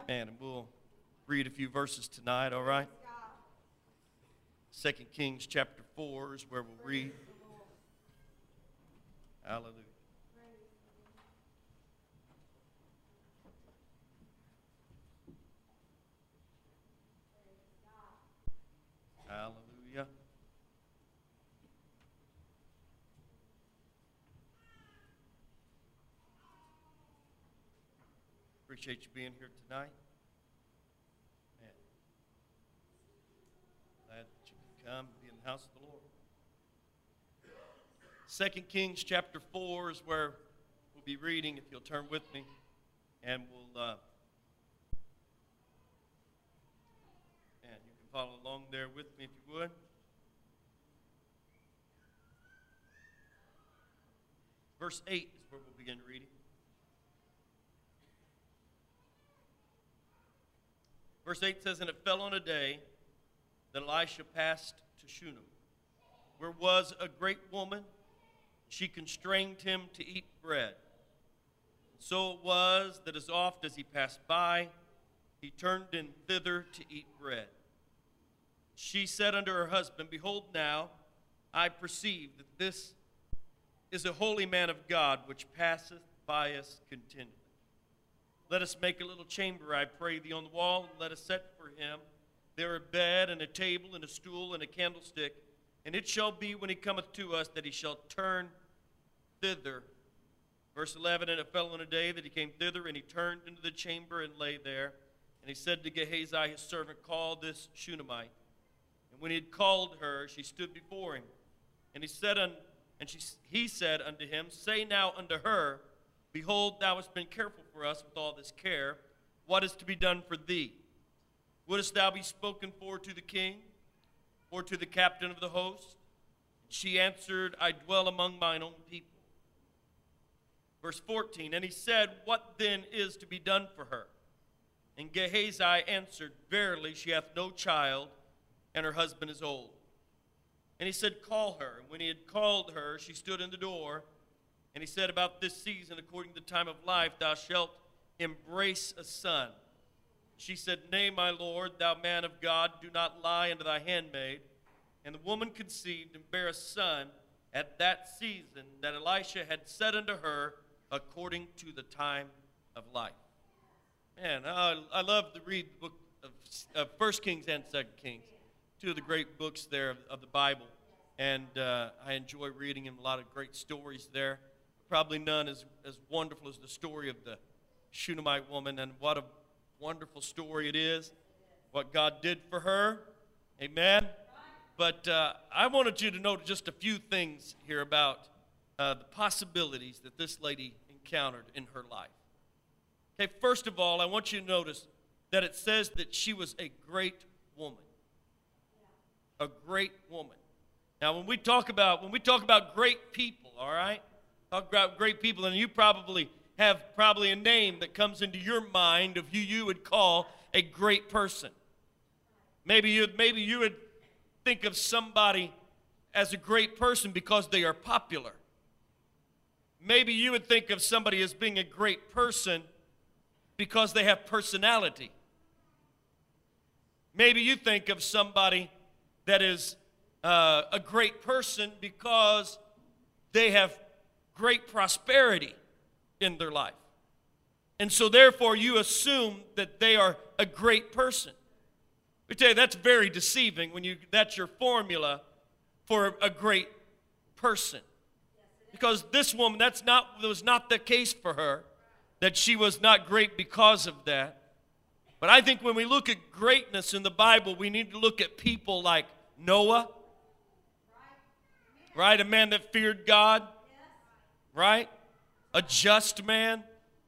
And we'll read a few verses tonight, all right? 2 Kings chapter 4 is where we'll read. Hallelujah. Hallelujah. Appreciate you being here tonight. Man, glad that you can come and be in the house of the Lord. 2 Kings chapter 4 is where we'll be reading, if you'll turn with me. And we'll, and you can follow along there with me if you would. Verse 8 is where we'll begin reading. Verse 8 says, "And it fell on a day that Elisha passed to Shunem, where was a great woman. She constrained him to eat bread. And so it was that as oft as he passed by, he turned in thither to eat bread. She said unto her husband, Behold now, I perceive that this is a holy man of God, which passeth by us continually. Let us make a little chamber, I pray thee, on the wall, and let us set for him there a bed, and a table, and a stool, and a candlestick. And it shall be, when he cometh to us, that he shall turn thither." Verse 11, "And it fell on a day that he came thither, and he turned into the chamber, and lay there. And he said to Gehazi his servant, Call this Shunammite. And when he had called her, she stood before him. And he said unto him, Say now unto her, Behold, thou hast been careful for us with all this care. What is to be done for thee? Wouldest thou be spoken for to the king, or to the captain of the host? And she answered, I dwell among mine own people. Verse 14, "And he said, What then is to be done for her? And Gehazi answered, Verily, she hath no child, and her husband is old. And he said, Call her. And when he had called her, she stood in the door. And he said, About this season, according to the time of life, thou shalt embrace a son. She said, Nay, my Lord, thou man of God, do not lie unto thy handmaid. And the woman conceived and bare a son at that season that Elisha had said unto her, according to the time of life." Man, I love to read the book of 1 Kings and 2 Kings, two of the great books there of the Bible. And I enjoy reading them, a lot of great stories there. Probably none as wonderful as the story of the Shunammite woman, and what a wonderful story it is, what God did for her. Amen. But I wanted you to know just a few things here about the possibilities that this lady encountered in her life. Okay, first of all, I want you to notice that it says that she was a great woman. A great woman. Now, when we talk about great people, all right, talk about great people, and you probably have a name that comes into your mind of who you would call a great person. Maybe you would think of somebody as a great person because they are popular. Maybe you would think of somebody as being a great person because they have personality. Maybe you think of somebody that is a great person because they have great prosperity in their life. And so therefore you assume that they are a great person. I tell you, that's very deceiving when that's your formula for a great person. Because this woman, that was not the case for her, that she was not great because of that. But I think when we look at greatness in the Bible, we need to look at people like Noah, right? A man that feared God, right? A just man.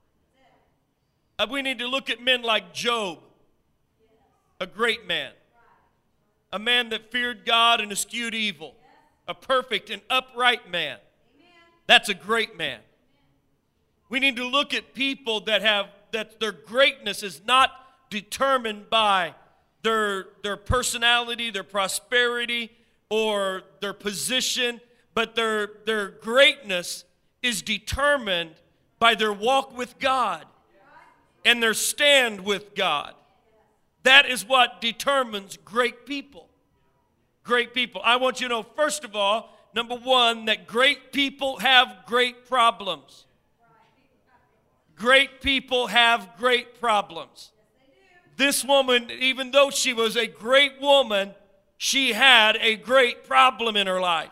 We need to look at men like Job, a great man. A man that feared God and eschewed evil. A perfect and upright man. That's a great man. We need to look at people that their greatness is not determined by their personality, their prosperity, or their position, but their greatness is determined by their walk with God. and their stand with God. That is what determines great people. Great people. I want you to know, first of all, number one, that great people have great problems. Great people have great problems. This woman, even though she was a great woman, she had a great problem in her life.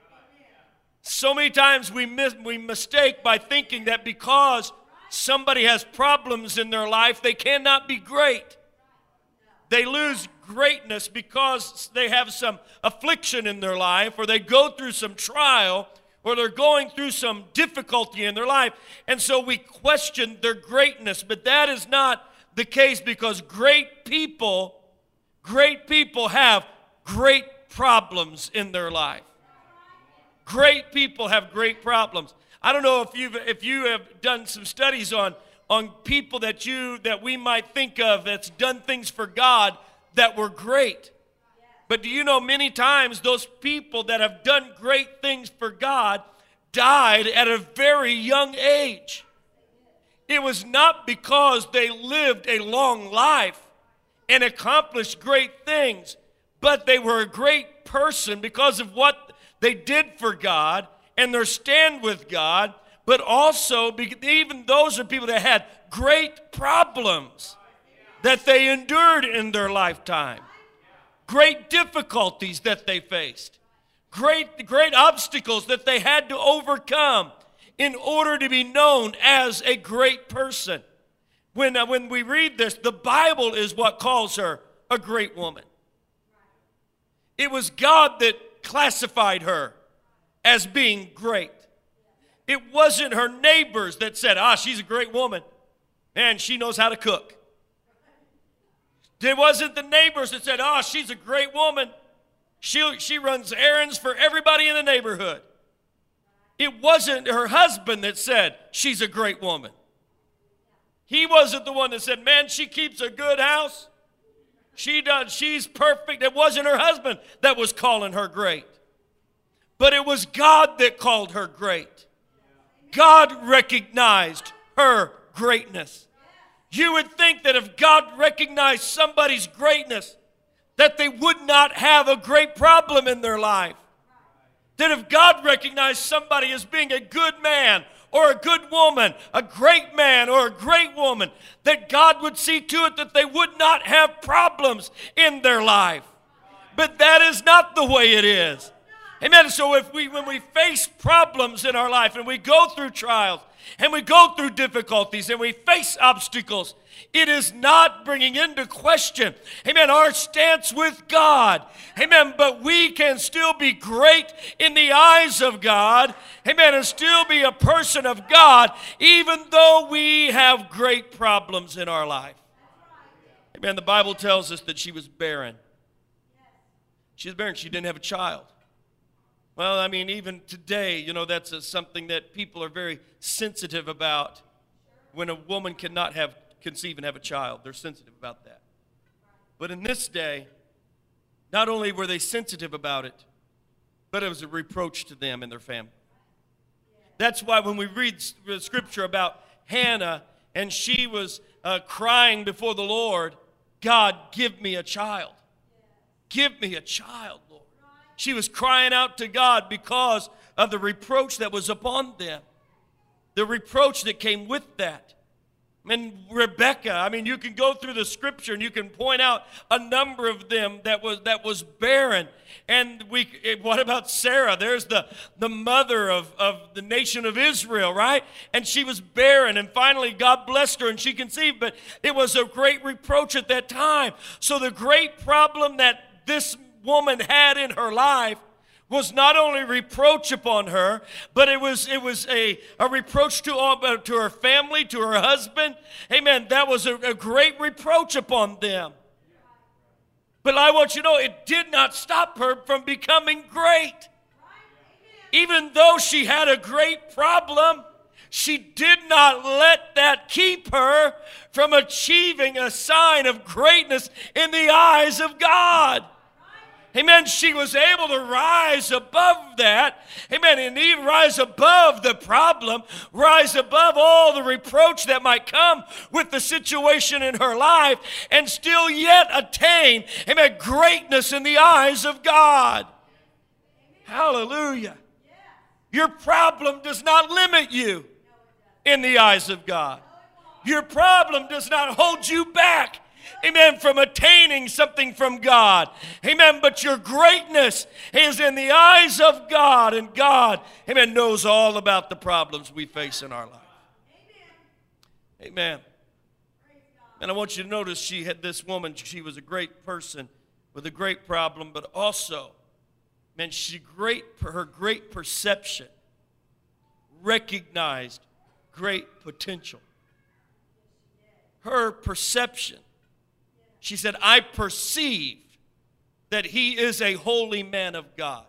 So many times we mistake by thinking that because somebody has problems in their life, they cannot be great. They lose greatness because they have some affliction in their life, or they go through some trial, or they're going through some difficulty in their life. And so we question their greatness. But that is not the case, because great people have great problems in their life. Great people have great problems. I don't know if you have done some studies on people that we might think of that's done things for God that were great. But do you know many times those people that have done great things for God died at a very young age? It was not because they lived a long life and accomplished great things, but they were a great person because of what they did for God and their stand with God. But also, even those are people that had great problems that they endured in their lifetime. Great difficulties that they faced. Great obstacles that they had to overcome in order to be known as a great person. When we read this, the Bible is what calls her a great woman. It was God that classified her as being great. It wasn't her neighbors that said, she's a great woman, and she knows how to cook. It wasn't the neighbors that said, she's a great woman. She runs errands for everybody in the neighborhood. It wasn't her husband that said, she's a great woman. He wasn't the one that said, man, she keeps a good house. She does. She's perfect. It wasn't her husband that was calling her great. But it was God that called her great. God recognized her greatness. You would think that if God recognized somebody's greatness, that they would not have a great problem in their life. That if God recognized somebody as being a good man or a good woman, a great man or a great woman, that God would see to it that they would not have problems in their life. But that is not the way it is. Amen. So when we face problems in our life and we go through trials and we go through difficulties and we face obstacles, it is not bringing into question, amen, our stance with God. Amen. But we can still be great in the eyes of God. Amen. And still be a person of God, even though we have great problems in our life. Amen. The Bible tells us that she was barren. She was barren. She didn't have a child. Well, I mean, even today, that's something that people are very sensitive about. When a woman cannot conceive and have a child, they're sensitive about that. But in this day, not only were they sensitive about it, but it was a reproach to them and their family. That's why when we read the scripture about Hannah and she was crying before the Lord, God, give me a child. Give me a child, Lord. She was crying out to God because of the reproach that was upon them. The reproach that came with that. And Rebecca, you can go through the scripture and you can point out a number of them that was barren. And what about Sarah? There's the mother of the nation of Israel, right? And she was barren, and finally God blessed her and she conceived, but it was a great reproach at that time. So the great problem that this woman had in her life was not only reproach upon her, but it was a reproach to her family, to her husband. Amen. That was a great reproach upon them. But I want you to know, it did not stop her from becoming great. Even though she had a great problem, she did not let that keep her from achieving a sign of greatness in the eyes of God. Amen. She was able to rise above that. Amen. And even rise above the problem, rise above all the reproach that might come with the situation in her life, and still yet attain, amen, greatness in the eyes of God. Hallelujah. Your problem does not limit you in the eyes of God. Your problem does not hold you back, amen, from attaining something from God. Amen. But your greatness is in the eyes of God, and God, amen, knows all about the problems we face in our life. Amen. And I want you to notice she had this woman, she was a great person with a great problem, but also, man, her great perception recognized great potential. Her perception. She said, I perceive that he is a holy man of God.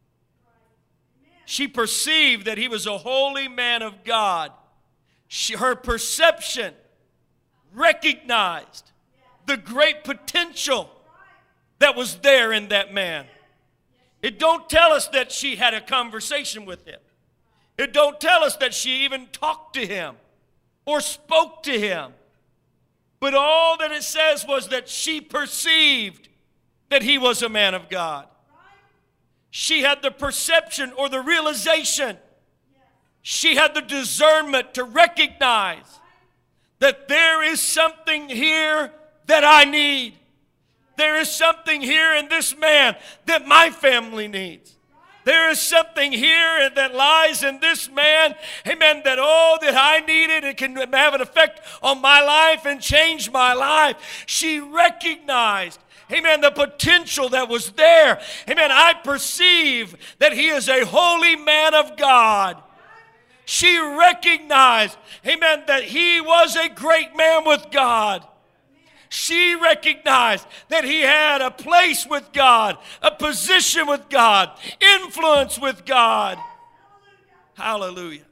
She perceived that he was a holy man of God. Her perception recognized the great potential that was there in that man. It don't tell us that she had a conversation with him. It don't tell us that she even talked to him or spoke to him. But all that it says was that she perceived that he was a man of God. She had the perception or the realization. She had the discernment to recognize that there is something here that I need. There is something here in this man that my family needs. There is something here that lies in this man, amen, that all that I needed, it can have an effect on my life and change my life. She recognized, amen, the potential that was there. Amen, I perceive that he is a holy man of God. She recognized, amen, that he was a great man with God. She recognized that he had a place with God, a position with God, influence with God. Hallelujah.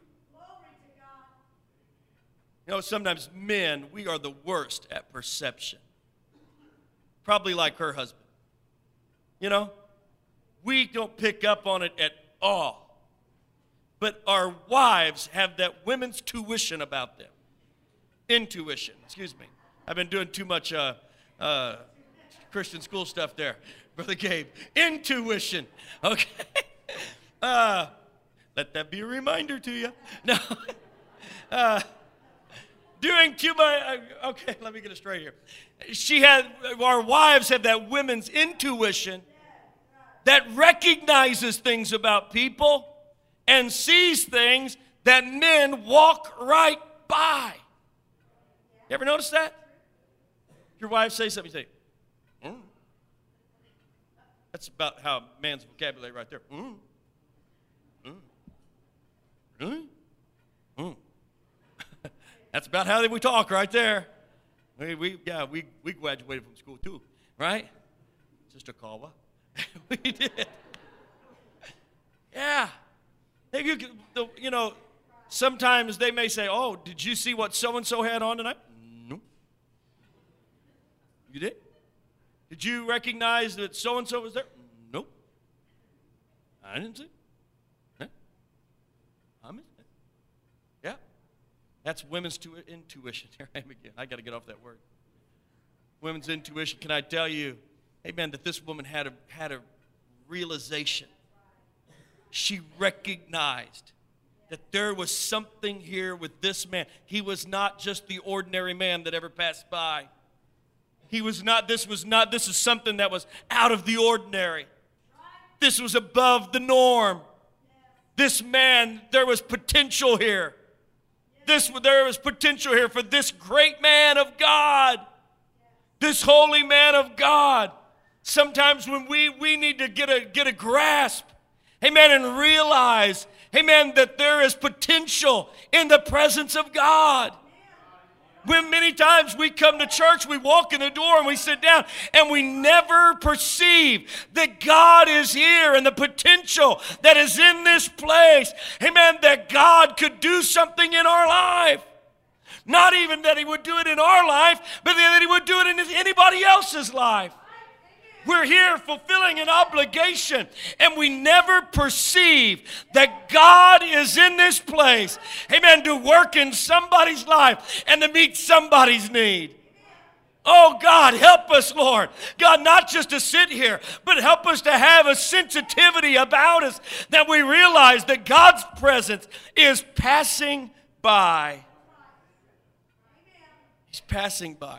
You know, sometimes men, we are the worst at perception. Probably like her husband. You know, we don't pick up on it at all. But our wives have that women's tuition about them. Intuition, excuse me. I've been doing too much Christian school stuff there, Brother Gabe. Intuition, okay? Let that be a reminder to you. No, doing too much. Okay, let me get it straight here. Our wives have that women's intuition that recognizes things about people and sees things that men walk right by. You ever notice that? Your wife says something, you say, That's about how a man's vocabulary right there. Really? That's about how we talk right there. We graduated from school too, right? Sister Kawa. We did. Yeah. You know, sometimes they may say, oh, did you see what so-and-so had on tonight? No. You did? Did you recognize that so-and-so was there? Nope. I didn't see. Yeah. I missed it. Yeah. That's women's intuition. Here I am again. I got to get off that word. Women's intuition. Can I tell you, amen, that this woman had a realization. She recognized that there was something here with this man. He was not just the ordinary man that ever passed by. This is something that was out of the ordinary. This was above the norm. This man, there was potential here. There was potential here for this great man of God. This holy man of God. Sometimes when we need to get a grasp, amen, and realize, amen, that there is potential in the presence of God. When many times we come to church, we walk in the door and we sit down and we never perceive that God is here and the potential that is in this place. Amen, that God could do something in our life. Not even that he would do it in our life, but that he would do it in anybody else's life. We're here fulfilling an obligation, and we never perceive that God is in this place, amen, to work in somebody's life and to meet somebody's need. Oh, God, help us, Lord. God, not just to sit here, but help us to have a sensitivity about us that we realize that God's presence is passing by. He's passing by.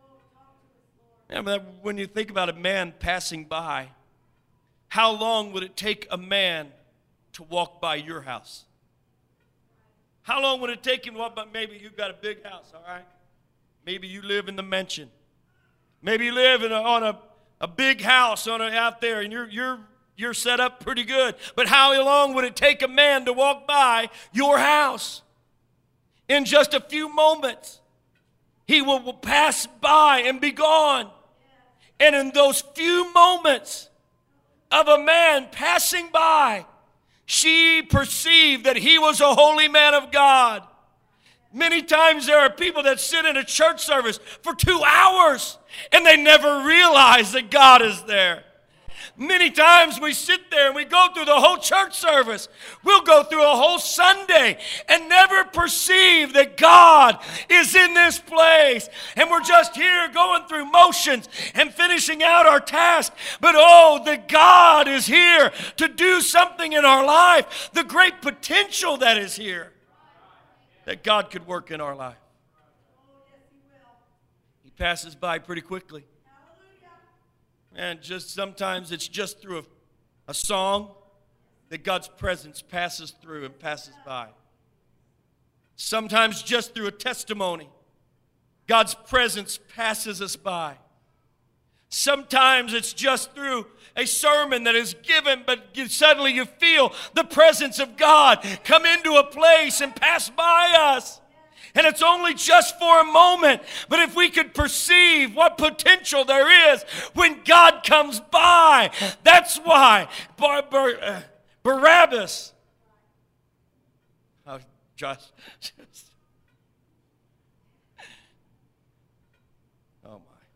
When you think about a man passing by, how long would it take a man to walk by your house? How long would it take him to walk by? Maybe you've got a big house, all right? Maybe you live in the mansion. Maybe you live on a big house out there, and you're set up pretty good. But how long would it take a man to walk by your house? In just a few moments, he will pass by and be gone. And in those few moments of a man passing by, she perceived that he was a holy man of God. Many times there are people that sit in a church service for 2 hours and they never realize that God is there. Many times we sit there and we go through the whole church service. We'll go through a whole Sunday and never perceive that God is in this place. And we're just here going through motions and finishing out our task. But oh, that God is here to do something in our life. The great potential that is here. That God could work in our life. He passes by pretty quickly. And just sometimes it's just through a song that God's presence passes through and passes by. Sometimes just through a testimony, God's presence passes us by. Sometimes it's just through a sermon that is given, but suddenly you feel the presence of God come into a place and pass by us. And it's only just for a moment. But if we could perceive what potential there is when God comes by, that's why Barabbas. Oh, Josh. Oh, my.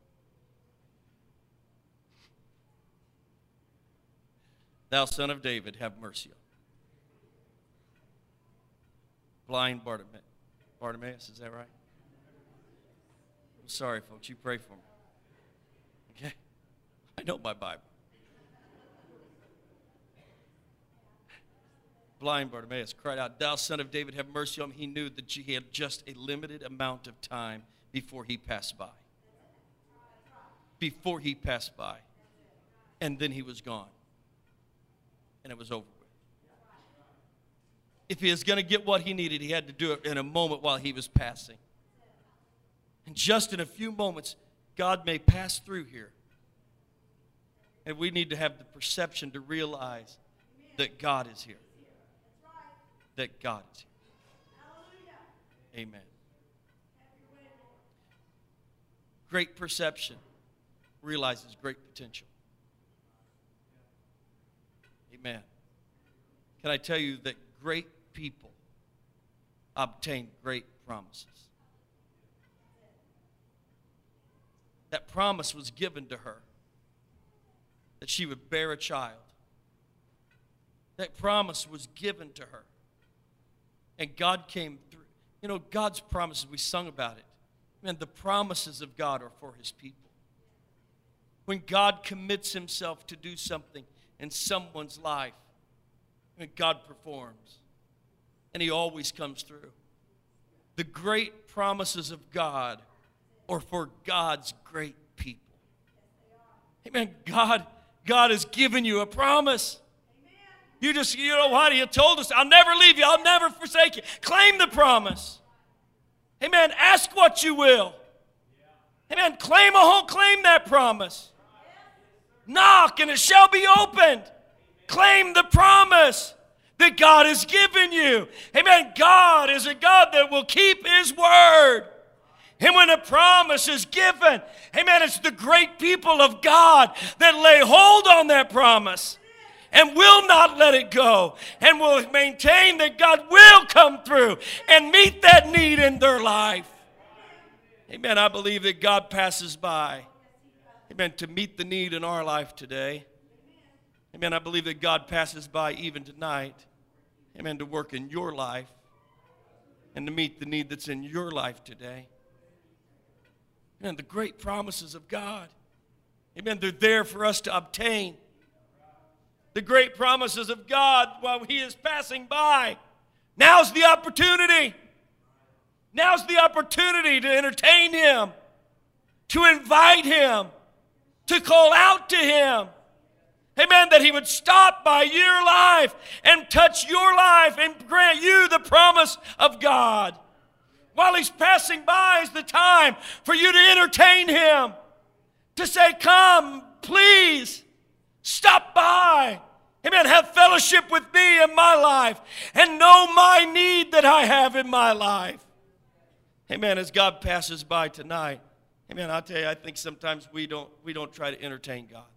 Thou son of David, have mercy on me. Blind Bartimaeus, is that right? I'm sorry, folks. You pray for me. Okay? I know my Bible. Blind Bartimaeus cried out, Thou son of David, have mercy on me. He knew that he had just a limited amount of time before he passed by. Before he passed by. And then he was gone. And it was over. If he was going to get what he needed, he had to do it in a moment while he was passing. And just in a few moments, God may pass through here. And we need to have the perception to realize that God is here. That God is here. Amen. Great perception realizes great potential. Amen. Can I tell you that great people obtain great promises? That promise was given to her that she would bear a child. That promise was given to her. And God came through. You know, God's promises, we sung about it. Man, the promises of God are for his people. When God commits himself to do something in someone's life, and God performs. And he always comes through. The great promises of God are for God's great people. Amen. God has given you a promise. You know what? He told us, I'll never leave you. I'll never forsake you. Claim the promise. Amen. Ask what you will. Amen. Claim that promise. Knock and it shall be opened. Claim the promise that God has given you. Amen. God is a God that will keep his word. And when a promise is given, amen, it's the great people of God that lay hold on that promise and will not let it go and will maintain that God will come through and meet that need in their life. Amen. I believe that God passes by. amen, to meet the need in our life today. Amen, I believe that God passes by even tonight, amen, to work in your life and to meet the need that's in your life today. Amen, the great promises of God, amen, they're there for us to obtain. The great promises of God while He is passing by. Now's the opportunity. Now's the opportunity to entertain Him, to invite Him, to call out to Him. Amen, that He would stop by your life and touch your life and grant you the promise of God. While He's passing by is the time for you to entertain Him, to say, come, please, stop by. Amen, have fellowship with me in my life and know my need that I have in my life. Amen, as God passes by tonight, amen, I'll tell you, I think sometimes we don't try to entertain God.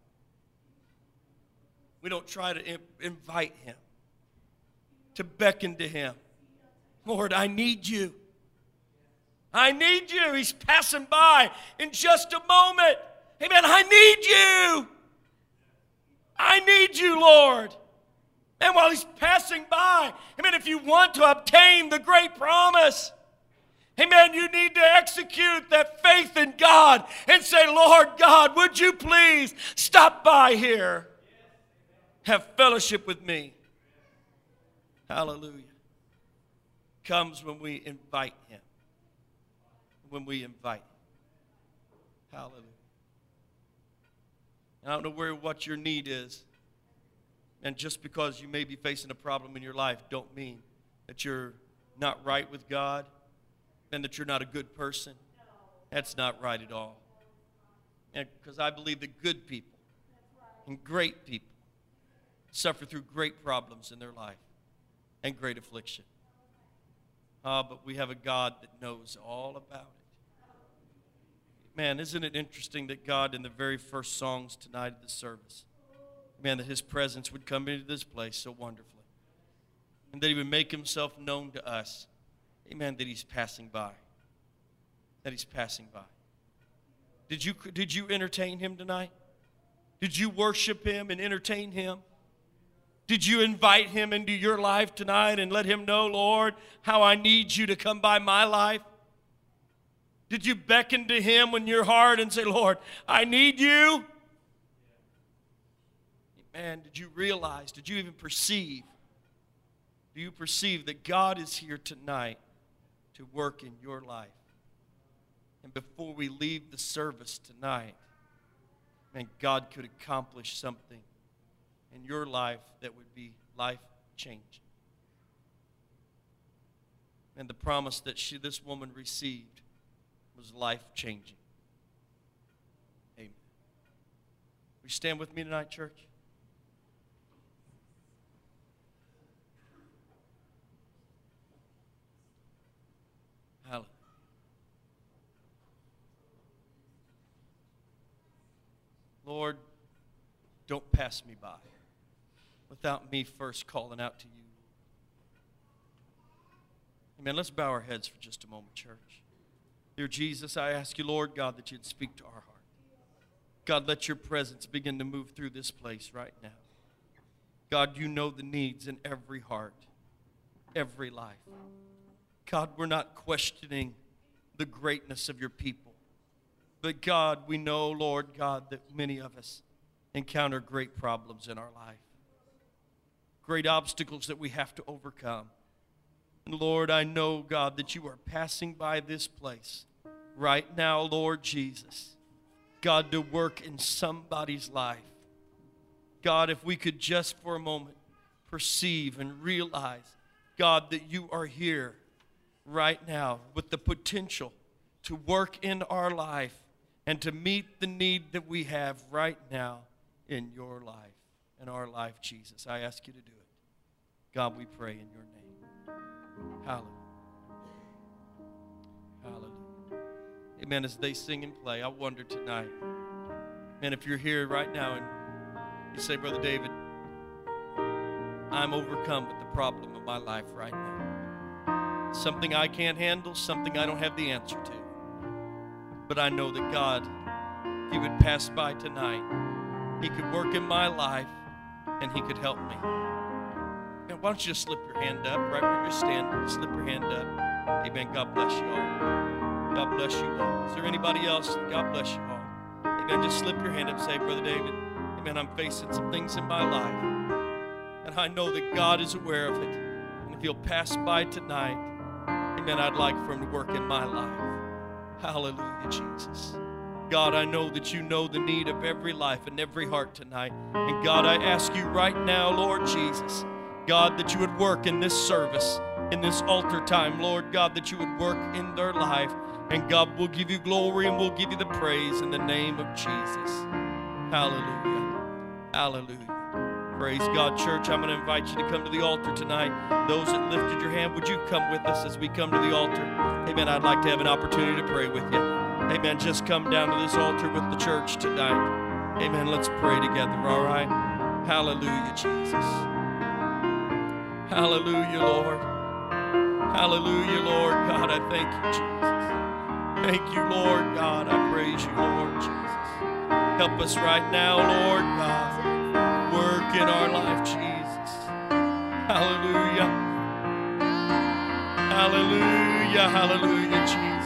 We don't try to invite Him, to beckon to Him. Lord, I need you. I need you. He's passing by in just a moment. Amen, I need you. I need you, Lord. And while He's passing by, amen, if you want to obtain the great promise, amen, you need to execute that faith in God and say, Lord God, would you please stop by here? Have fellowship with me. Hallelujah. Comes when we invite Him. When we invite Him. Hallelujah. And I don't know what your need is. And just because you may be facing a problem in your life don't mean that you're not right with God and that you're not a good person. That's not right at all. And because I believe that good people and great people suffer through great problems in their life and great affliction. But we have a God that knows all about it. Man, isn't it interesting that God, in the very first songs tonight of the service, man, that His presence would come into this place so wonderfully. And that He would make Himself known to us. Amen, that He's passing by. That He's passing by. Did you entertain Him tonight? Did you worship Him and entertain Him? Did you invite Him into your life tonight and let Him know, Lord, how I need you to come by my life? Did you beckon to Him in your heart and say, Lord, I need you? Man, did you realize, did you even perceive, do you perceive that God is here tonight to work in your life? And before we leave the service tonight, man, God could accomplish something in your life that would be life-changing. And the promise that this woman received was life-changing. Amen. Will you stand with me tonight, church? Hallelujah. Lord, don't pass me by without me first calling out to you. Amen. Let's bow our heads for just a moment, church. Dear Jesus, I ask you, Lord God, that you'd speak to our heart. God, let your presence begin to move through this place right now. God, you know the needs in every heart, every life. God, we're not questioning the greatness of your people. But God, we know, Lord God, that many of us encounter great problems in our life. Great obstacles that we have to overcome. And Lord, I know, God, that you are passing by this place right now, Lord Jesus. God, to work in somebody's life. God, if we could just for a moment perceive and realize, God, that you are here right now with the potential to work in our life and to meet the need that we have right now in your life, in our life, Jesus. I ask you to do it. God, we pray in your name. Hallelujah. Hallelujah. Amen. As they sing and play, I wonder tonight, man, if you're here right now and you say, Brother David, I'm overcome with the problem of my life right now. Something I can't handle, something I don't have the answer to. But I know that God, He He would pass by tonight. He could work in my life, and He could help me. And why don't you just slip your hand up right where you're standing? Slip your hand up. Amen. God bless you all. God bless you all. Is there anybody else? God bless you all. Amen. Just slip your hand up and say, Brother David, amen, I'm facing some things in my life, and I know that God is aware of it. And if He'll pass by tonight, amen, I'd like for Him to work in my life. Hallelujah, Jesus. God, I know that You know the need of every life and every heart tonight. And God, I ask You right now, Lord Jesus, God, that You would work in this service, in this altar time, Lord God, that You would work in their life. And God, we'll give You glory and we'll give You the praise in the name of Jesus. Hallelujah. Hallelujah. Praise God, church. I'm going to invite you to come to the altar tonight. Those that lifted your hand, would you come with us as we come to the altar? Amen. I'd like to have an opportunity to pray with you. Amen. Just come down to this altar with the church tonight. Amen. Let's pray together, all right? Hallelujah, Jesus. Hallelujah, Lord. Hallelujah, Lord God. I thank You, Jesus. Thank You, Lord God. I praise You, Lord Jesus. Help us right now, Lord God. Work in our life, Jesus. Hallelujah. Hallelujah, hallelujah, Jesus.